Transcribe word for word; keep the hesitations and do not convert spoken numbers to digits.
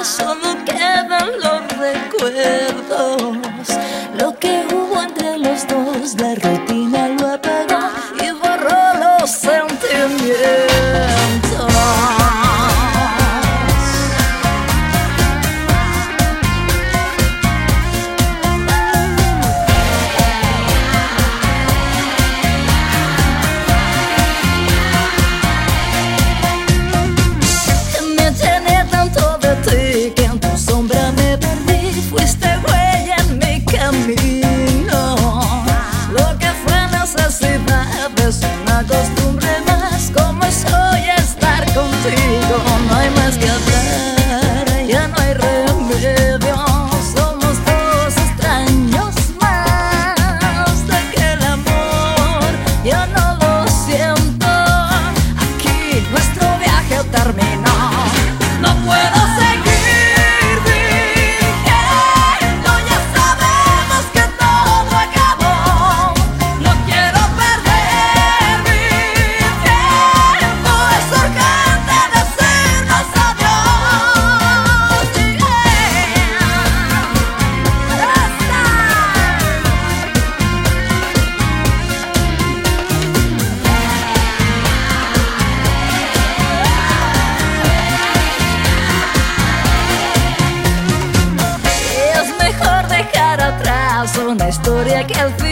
solo quedan los recuerdos. Lo que hubo entre los dos, la rutina lo apagó y borró los sentimientos. Una costumbre más, como soy estar contigo. No hay más que hablar, ya no hay remedio. Somos dos extraños más de que el amor yo no lo siento. Aquí nuestro viaje terminó. No puedo seguir viviendo, ya sabemos que todo acabó. No quiero perder mi tiempo, es urgente decirnos adiós. Es mejor dejar atrás una historia que al fin